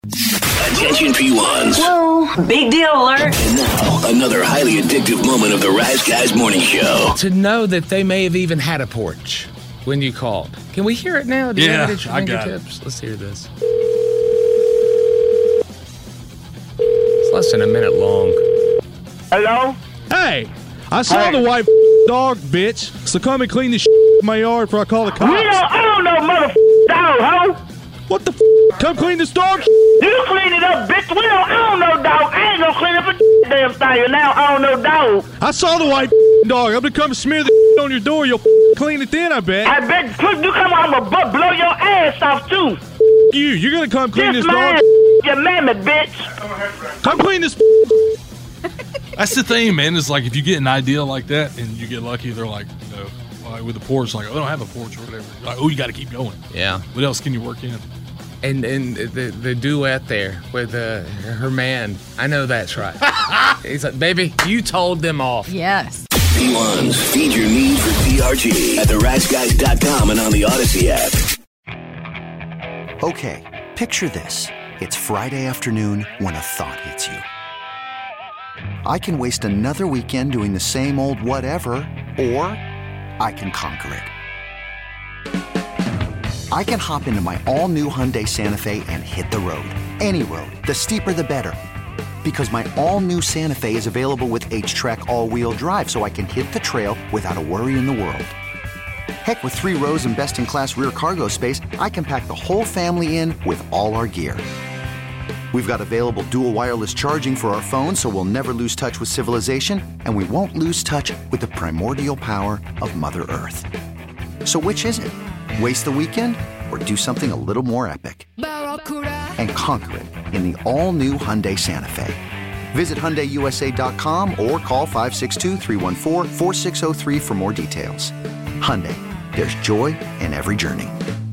Attention P1s. Whoa, big deal alert. And now, another highly addictive moment of the Rise Guys Morning Show. To know that they may have even had a porch when you called. Can we hear it now? Do you have it at your fingertips? Let's hear this. It's less than a minute long. Hello? Hey, I saw the white dog, bitch. So come and clean the in my yard before I call the cops. I don't know, dog, ho. What the Come clean this dog. You clean it up, bitch. I don't know, dog. I ain't gonna clean up a damn thing now. I don't know, dog. I saw the white dog. I'm gonna come smear the on your door. You'll clean it then, I bet. I bet you come on, I'm gonna blow your ass off, too. You're gonna come clean this dog? Your mammoth, bitch. Come clean this. That's the thing, man. Is like if you get an idea like that and you get lucky, they're like, like with the porch, like, oh, I don't have a porch or whatever. Like, oh, you got to keep going. Yeah. What else can you work in? And the duet there with her man, I know that's right. He's like, baby, you told them off. Yes. P1s, feed your need for DRG at theriseguys.com and on the Odyssey app. Okay, picture this. It's Friday afternoon when a thought hits you. I can waste another weekend doing the same old whatever, or I can conquer it. I can hop into my all-new Hyundai Santa Fe and hit the road. Any road. The steeper, the better. Because my all-new Santa Fe is available with H-Track all-wheel drive, so I can hit the trail without a worry in the world. Heck, with 3 rows and best-in-class rear cargo space, I can pack the whole family in with all our gear. We've got available dual wireless charging for our phones, so we'll never lose touch with civilization, and we won't lose touch with the primordial power of Mother Earth. So which is it? Waste the weekend or do something a little more epic? And conquer it in the all-new Hyundai Santa Fe. Visit HyundaiUSA.com or call 562-314-4603 for more details. Hyundai, there's joy in every journey.